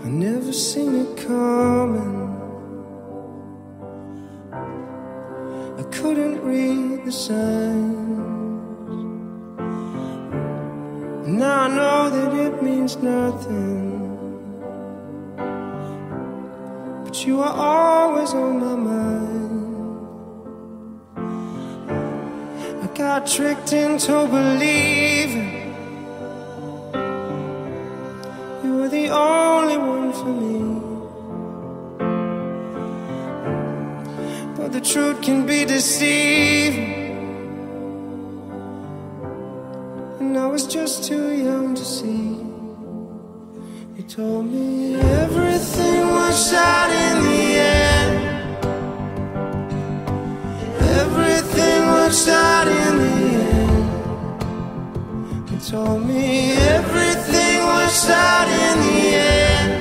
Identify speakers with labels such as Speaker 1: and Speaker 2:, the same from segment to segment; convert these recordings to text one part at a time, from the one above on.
Speaker 1: never seen it coming. I couldn't read the signs. Now I know that it means nothing, but you are always on my mind. I got tricked into believing you were the only one for me, but the truth can be deceiving, and I was just too young to see. You told me everything works out in the end. Everything works out in the end. You told me everything works out in the end.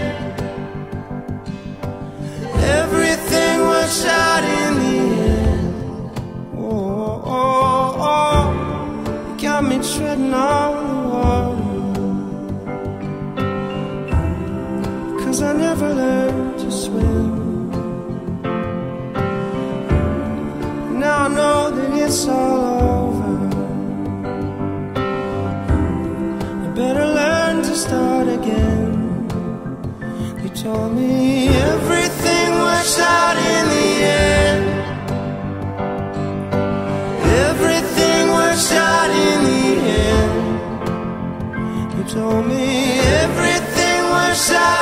Speaker 1: Everything works out in the end. Oh, oh, oh. You got me treading on the water, 'cause I never learned to swim. Now I know that it's all over. I better learn to start again. You told me everything works out in the end. Everything works out in the end. You told me everything works out